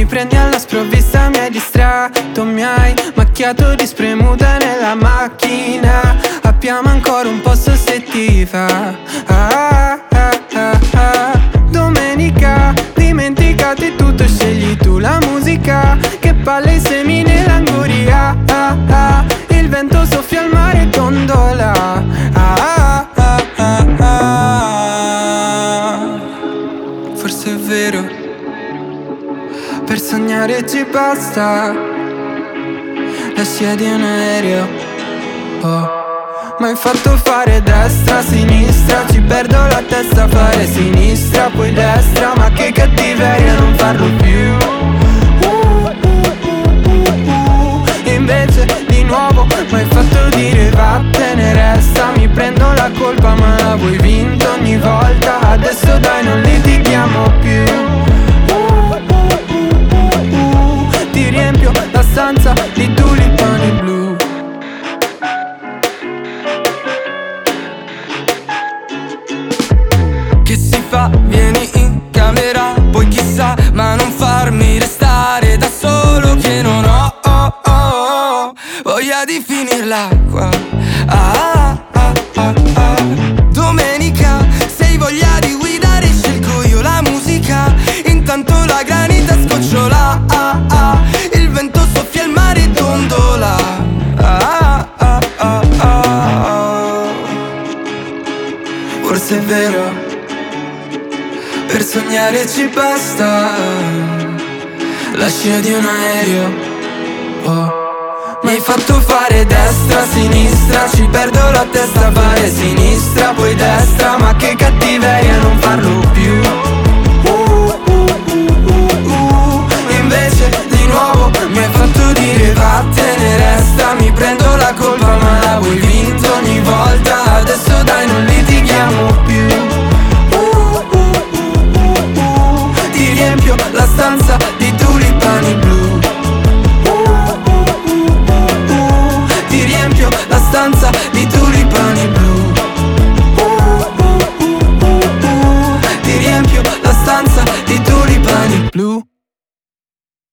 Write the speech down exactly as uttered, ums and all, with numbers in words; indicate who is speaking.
Speaker 1: mi prendi alla sprovvista, mi hai distratto, mi hai macchiato di spremuta nella macchina. Abbiamo ancora un posto se ti fa. Ah, ah, ah, ah. Domenica, dimenticati tutto, scegli tu la musica. Che palle i semi nell'anguria. Ah, ah. Il vento soffia al mare e gondola. Ah, ah, ah, ah. Forse è vero, per sognare ci basta la scia di un aereo. Oh. Mi hai fatto fare destra, sinistra, ci perdo la testa, fare sinistra, poi destra. Ma che cattiveria non farlo più. uh, uh, uh, uh, uh. Invece di nuovo mi hai fatto dire vattene, resta. Mi prendo la colpa ma la vuoi vinta ogni volta. Adesso dai non litighiamo più. uh, uh, uh, uh, uh. Ti riempio la stanza di tulipani blu.
Speaker 2: Vieni in camera, poi chissà, ma non farmi restare da solo che non ho oh, oh, oh, voglia di finirla qua. Ah, ah, ah, ah. Domenica, se hai voglia di guidare scelgo io la musica. Intanto la granita scocciola. Ah, ah. Il vento soffia, il mare dondola. Ah, ah, ah, ah, ah. Forse è vero, per sognare ci basta la scia di un aereo. Oh. Mi hai fatto fare destra, sinistra, ci perdo la testa, fare sinistra, poi destra. Ma che cattiveria non farlo più. uh, uh, uh, uh, uh. Invece di nuovo mi hai fatto dire vattene, resta. Mi prendo la colpa ma la vuoi vinta ogni volta. Adesso dai non litighiamo più. Riempio la stanza di tulipani blu. uh, uh, uh, uh, uh. Ti riempio la stanza di tulipani blu.